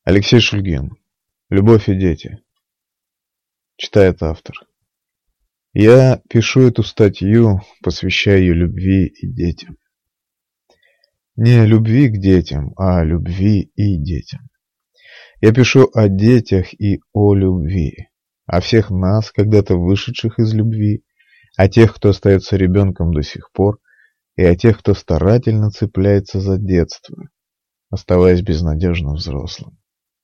Алексей Шульгин. Любовь и дети. Читает автор. Я пишу эту статью, посвящая ее любви и детям. Не любви к детям, а любви и детям. Я пишу о детях и о любви. О всех нас, когда-то вышедших из любви, о тех, кто остается ребенком до сих пор, и о тех, кто старательно цепляется за детство, оставаясь безнадежно взрослым.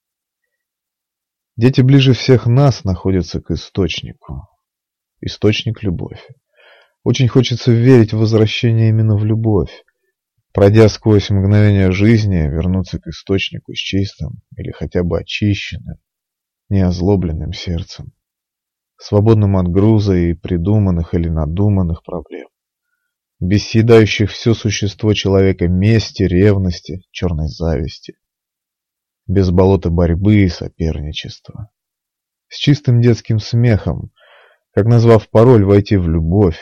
Дети ближе всех нас находятся к источнику. Источник – любовь. Очень хочется верить в возвращение именно в любовь. Пройдя сквозь мгновения жизни, вернуться к источнику с чистым или хотя бы очищенным, неозлобленным сердцем, свободным от груза и придуманных или надуманных проблем, без съедающих все существо человека мести, ревности, черной зависти, без болота борьбы и соперничества, с чистым детским смехом, как назвав пароль, войти в любовь,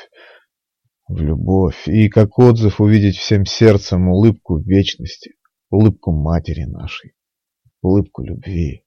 и как отзыв увидеть всем сердцем улыбку вечности, улыбку матери нашей, улыбку любви.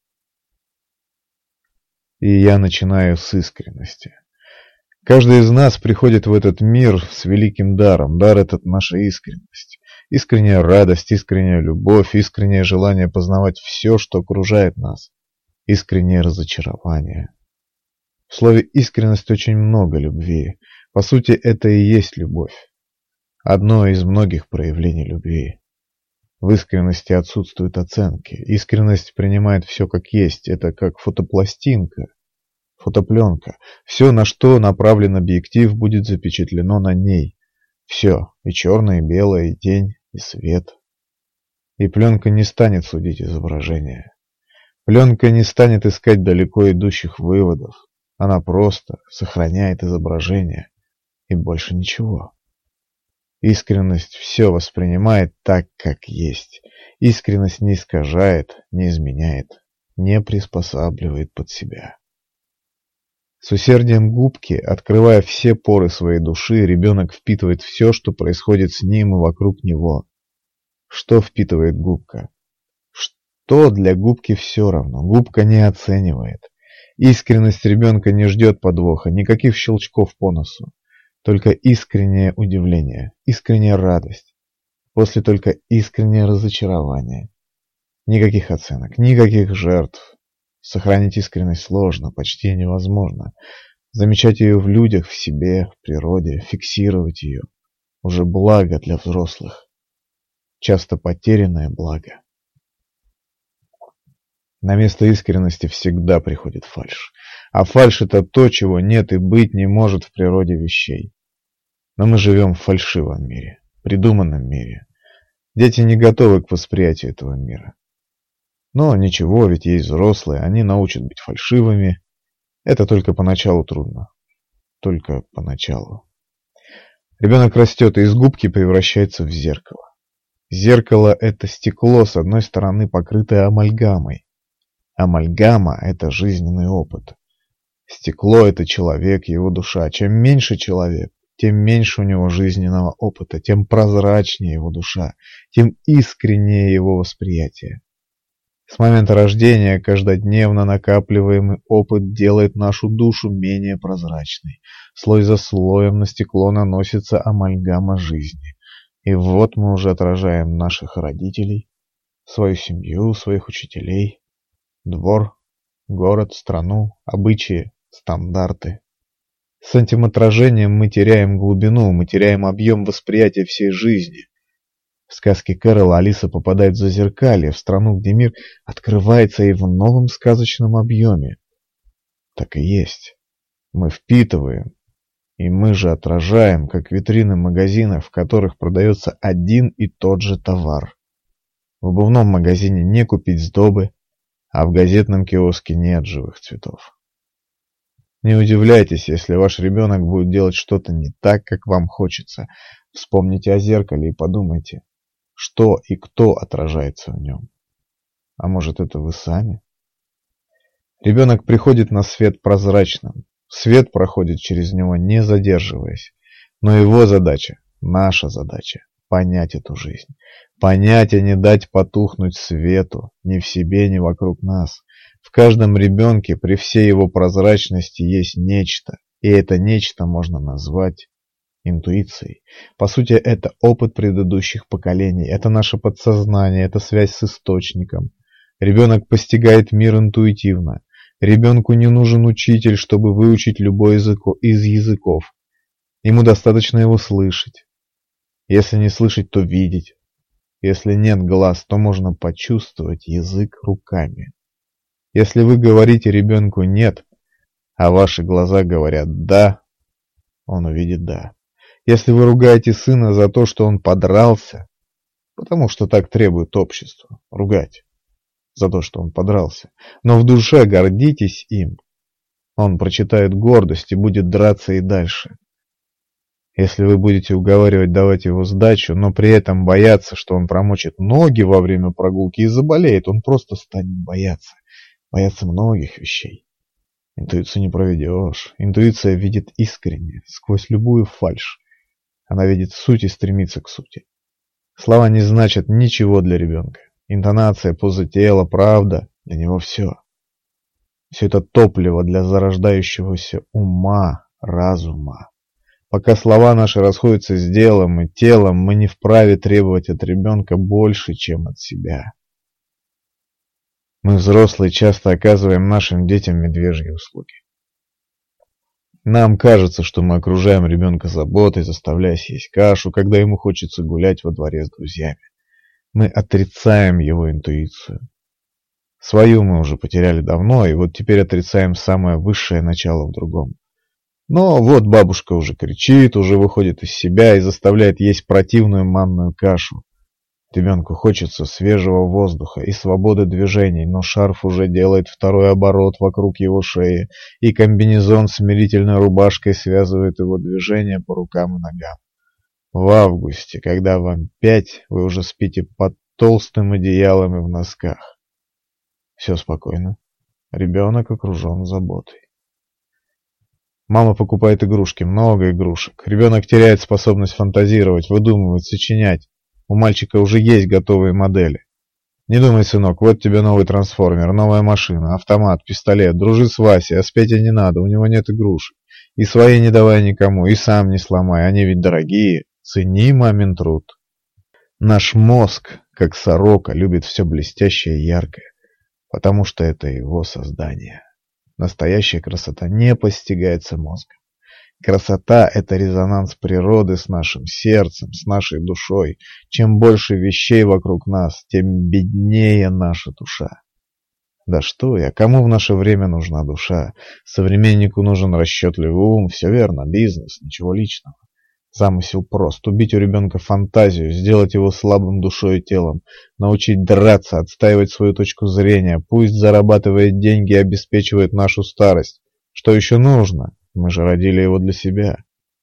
И я начинаю с искренности. Каждый из нас приходит в этот мир с великим даром. Дар этот — наша искренность. Искренняя радость, искренняя любовь, искреннее желание познавать все, что окружает нас. Искреннее разочарование. В слове «искренность» очень много любви. По сути, это и есть любовь. Одно из многих проявлений любви. В искренности отсутствуют оценки. Искренность принимает все как есть. Это как фотопластинка, фотопленка. Все, на что направлен объектив, будет запечатлено на ней. Все. И черное, и белое, и тень, и свет. И пленка не станет судить изображение. Пленка не станет искать далеко идущих выводов. Она просто сохраняет изображение. И больше ничего. Искренность все воспринимает так, как есть. Искренность не искажает, не изменяет, не приспосабливает под себя. С усердием губки, открывая все поры своей души, ребенок впитывает все, что происходит с ним и вокруг него. Что впитывает губка? Что для губки все равно? Губка не оценивает. Искренность ребенка не ждет подвоха, никаких щелчков по носу. Только искреннее удивление, искренняя радость. После только искреннее разочарование. Никаких оценок, никаких жертв. Сохранить искренность сложно, почти невозможно. Замечать ее в людях, в себе, в природе, фиксировать ее. Уже благо для взрослых. Часто потерянное благо. На место искренности всегда приходит фальшь. А фальшь — это то, чего нет и быть не может в природе вещей. Но мы живем в фальшивом мире, придуманном мире. Дети не готовы к восприятию этого мира. Но ничего, ведь есть взрослые, они научат быть фальшивыми. Это только поначалу трудно. Только поначалу. Ребенок растет и из губки превращается в зеркало. Зеркало — это стекло, с одной стороны покрытое амальгамой. Амальгама — это жизненный опыт. Стекло — это человек, его душа. Чем меньше человек, тем меньше у него жизненного опыта, тем прозрачнее его душа, тем искреннее его восприятие. С момента рождения каждодневно накапливаемый опыт делает нашу душу менее прозрачной. Слой за слоем на стекло наносится амальгама жизни. И вот мы уже отражаем наших родителей, свою семью, своих учителей, двор, город, страну, обычаи, стандарты. С этим отражением мы теряем глубину, мы теряем объем восприятия всей жизни. В сказке Кэрола Алиса попадает в зазеркалье, в страну, где мир открывается и в новом сказочном объеме. Так и есть. Мы впитываем, и мы же отражаем, как витрины магазинов, в которых продается один и тот же товар. В обувном магазине не купить сдобы, а в газетном киоске нет живых цветов. Не удивляйтесь, если ваш ребенок будет делать что-то не так, как вам хочется. Вспомните о зеркале и подумайте, что и кто отражается в нем. А может, это вы сами? Ребенок приходит на свет прозрачным. Свет проходит через него, не задерживаясь. Но его задача, наша задача, понять эту жизнь. Понять, а не дать потухнуть свету, ни в себе, ни вокруг нас. В каждом ребенке при всей его прозрачности есть нечто, и это нечто можно назвать интуицией. По сути, это опыт предыдущих поколений, это наше подсознание, это связь с источником. Ребенок постигает мир интуитивно. Ребенку не нужен учитель, чтобы выучить любой из языков. Ему достаточно его слышать. Если не слышать, то видеть. Если нет глаз, то можно почувствовать язык руками. Если вы говорите ребенку «нет», а ваши глаза говорят «да», он увидит «да». Если вы ругаете сына за то, что он подрался, потому что так требует общество, ругать за то, что он подрался, но в душе гордитесь им, он прочитает гордость и будет драться и дальше. Если вы будете уговаривать давать его сдачу, но при этом бояться, что он промочит ноги во время прогулки и заболеет, он просто станет бояться. Бояться многих вещей. Интуицию не проведешь. Интуиция видит искренне, сквозь любую фальшь. Она видит суть и стремится к сути. Слова не значат ничего для ребенка. Интонация, поза тела, правда — для него все. Все это топливо для зарождающегося ума, разума. Пока слова наши расходятся с делом и телом, мы не вправе требовать от ребенка больше, чем от себя. Мы, взрослые, часто оказываем нашим детям медвежьи услуги. Нам кажется, что мы окружаем ребенка заботой, заставляя съесть кашу, когда ему хочется гулять во дворе с друзьями. Мы отрицаем его интуицию. Свою мы уже потеряли давно, и вот теперь отрицаем самое высшее начало в другом. Но вот бабушка уже кричит, уже выходит из себя и заставляет есть противную манную кашу. Ребенку хочется свежего воздуха и свободы движений, но шарф уже делает второй оборот вокруг его шеи, и комбинезон с смирительной рубашкой связывает его движения по рукам и ногам. В августе, когда вам 5, вы уже спите под толстым одеялом и в носках. Все спокойно. Ребенок окружен заботой. Мама покупает игрушки, много игрушек. Ребенок теряет способность фантазировать, выдумывать, сочинять. У мальчика уже есть готовые модели. Не думай, сынок, вот тебе новый трансформер, новая машина, автомат, пистолет. Дружи с Васей, а с Петей не надо, у него нет игрушек. И свои не давай никому, и сам не сломай, они ведь дорогие. Цени мамин труд. Наш мозг, как сорока, любит все блестящее и яркое, потому что это его создание. Настоящая красота не постигается мозгом. Красота – это резонанс природы с нашим сердцем, с нашей душой. Чем больше вещей вокруг нас, тем беднее наша душа. Да что я, кому в наше время нужна душа? Современнику нужен расчетливый ум, все верно, бизнес, ничего личного. Замысел прост – убить у ребенка фантазию, сделать его слабым душой и телом, научить драться, отстаивать свою точку зрения, пусть зарабатывает деньги и обеспечивает нашу старость. Что еще нужно? Мы же родили его для себя.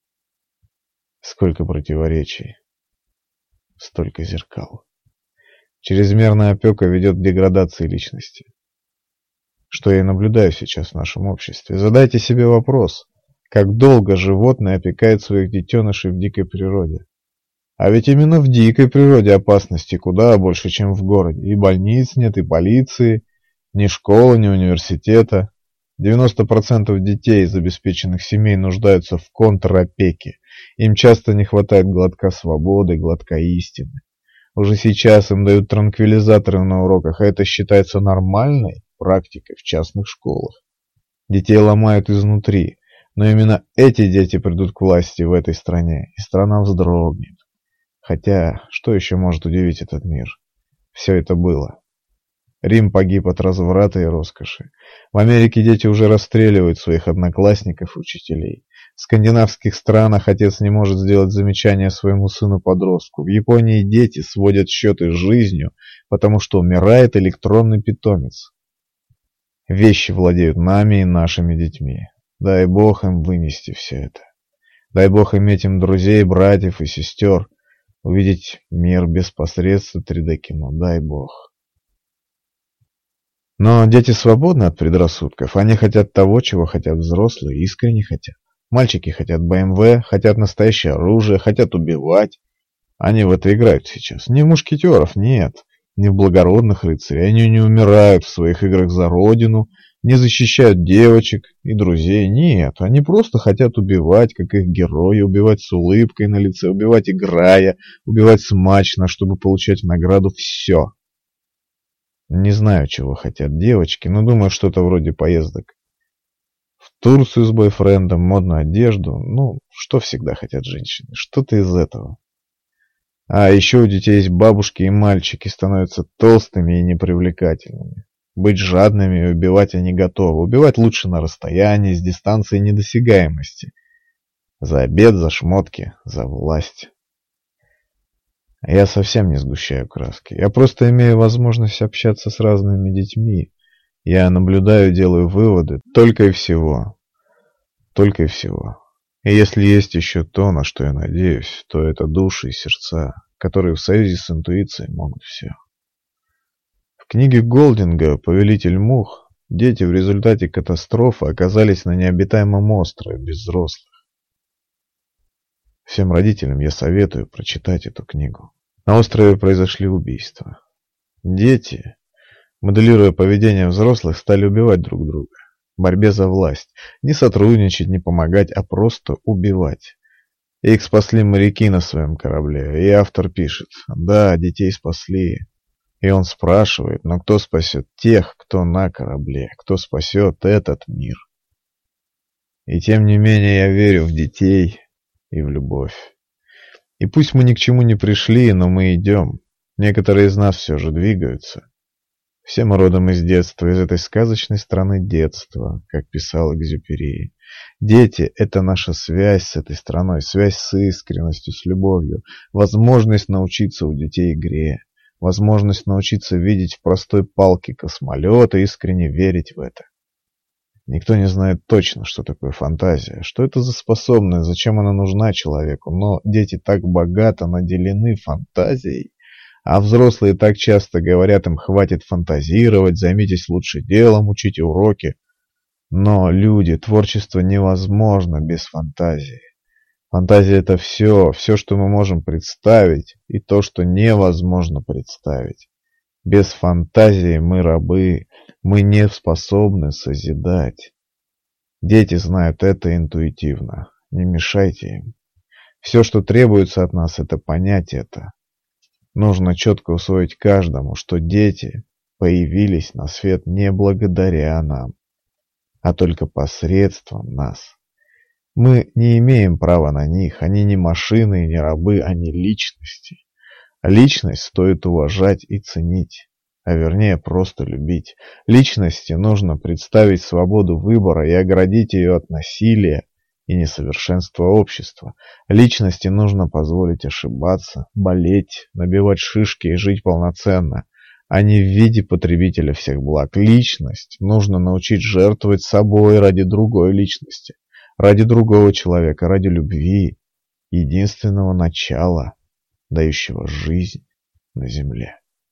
Сколько противоречий, столько зеркал. Чрезмерная опека ведет к деградации личности. Что я и наблюдаю сейчас в нашем обществе. Задайте себе вопрос. Как долго животное опекает своих детенышей в дикой природе? А ведь именно в дикой природе опасности куда больше, чем в городе. И больниц нет, и полиции, ни школы, ни университета. 90% детей из обеспеченных семей нуждаются в контропеке. Им часто не хватает глотка свободы, глотка истины. Уже сейчас им дают транквилизаторы на уроках, а это считается нормальной практикой в частных школах. Детей ломают изнутри. Но именно эти дети придут к власти в этой стране, и страна вздрогнет. Хотя, что еще может удивить этот мир? Все это было. Рим погиб от разврата и роскоши. В Америке дети уже расстреливают своих одноклассников и учителей. В скандинавских странах отец не может сделать замечание своему сыну-подростку. В Японии дети сводят счеты с жизнью, потому что умирает электронный питомец. Вещи владеют нами и нашими детьми. Дай Бог им вынести все это. Дай Бог иметь им друзей, братьев и сестер. Увидеть мир без посредства 3D-кино. Дай Бог. Но дети свободны от предрассудков. Они хотят того, чего хотят взрослые, искренне хотят. Мальчики хотят БМВ, хотят настоящее оружие, хотят убивать. Они в это играют сейчас. Не в мушкетеров, нет. Не в благородных рыцарей. Они не умирают в своих играх за родину, не защищают девочек и друзей. Нет, они просто хотят убивать, как их герои, убивать с улыбкой на лице, убивать играя, убивать смачно, чтобы получать в награду все. Не знаю, чего хотят девочки, но думаю, что-то вроде поездок в Турцию с бойфрендом, модную одежду. Ну, что всегда хотят женщины? Что-то из этого. А еще у детей есть бабушки и мальчики, становятся толстыми и непривлекательными. Быть жадными и убивать они готовы. Убивать лучше на расстоянии, с дистанции недосягаемости. За обед, за шмотки, за власть. Я совсем не сгущаю краски. Я просто имею возможность общаться с разными детьми. Я наблюдаю, делаю выводы. Только и всего. Только и всего. И если есть еще то, на что я надеюсь, то это души и сердца, которые в союзе с интуицией могут все. В книге Голдинга «Повелитель мух» дети в результате катастрофы оказались на необитаемом острове без взрослых. Всем родителям я советую прочитать эту книгу. На острове произошли убийства. Дети, моделируя поведение взрослых, стали убивать друг друга. В борьбе за власть. Не сотрудничать, не помогать, а просто убивать. Их спасли моряки на своем корабле. И автор пишет: да, детей спасли. И он спрашивает: но кто спасет тех, кто на корабле? Кто спасет этот мир? И тем не менее я верю в детей и в любовь. И пусть мы ни к чему не пришли, но мы идем. Некоторые из нас все же двигаются. Все мы родом из детства, из этой сказочной страны детства, как писал Экзюпери. Дети — это наша связь с этой страной, связь с искренностью, с любовью, возможность научиться у детей игре, возможность научиться видеть в простой палке космолет и искренне верить в это. Никто не знает точно, что такое фантазия, что это за способность, зачем она нужна человеку, но дети так богато наделены фантазией, а взрослые так часто говорят им: хватит фантазировать, займитесь лучше делом, учите уроки. Но, люди, творчество невозможно без фантазии. Фантазия — это все, что мы можем представить, и то, что невозможно представить. Без фантазии мы рабы, мы не способны созидать. Дети знают это интуитивно, не мешайте им. Все, что требуется от нас, это понять это. Нужно четко усвоить каждому, что дети появились на свет не благодаря нам, а только посредством нас. Мы не имеем права на них, они не машины и не рабы, они личности. Личность стоит уважать и ценить, а вернее просто любить. Личности нужно представить свободу выбора и оградить ее от насилия и несовершенства общества. Личности нужно позволить ошибаться, болеть, набивать шишки и жить полноценно, а не в виде потребителя всех благ. Личность нужно научить жертвовать собой ради другой личности, ради другого человека, ради любви, единственного начала, дающего жизнь на земле.